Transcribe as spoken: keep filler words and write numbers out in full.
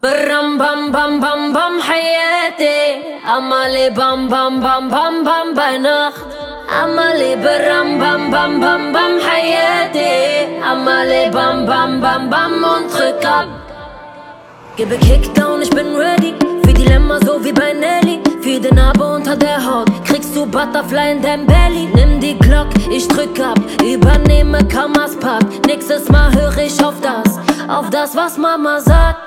برم بام بام بام بام حياتي عمالي بام بام بام بام بام بناخد عمالي برم بام بام بام بام حياتي عمالي بام بام بام bam und drück ab. Gebe Kickdown, ich bin ready für Dilemma so wie bei Nelly. Für den Abo unter der Haut kriegst du Butterfly in dein Belly. Nimm die Glock, ich drück ab, übernehme Kamas Park. Nächstes Mal höre ich auf das, auf das was Mama sagt.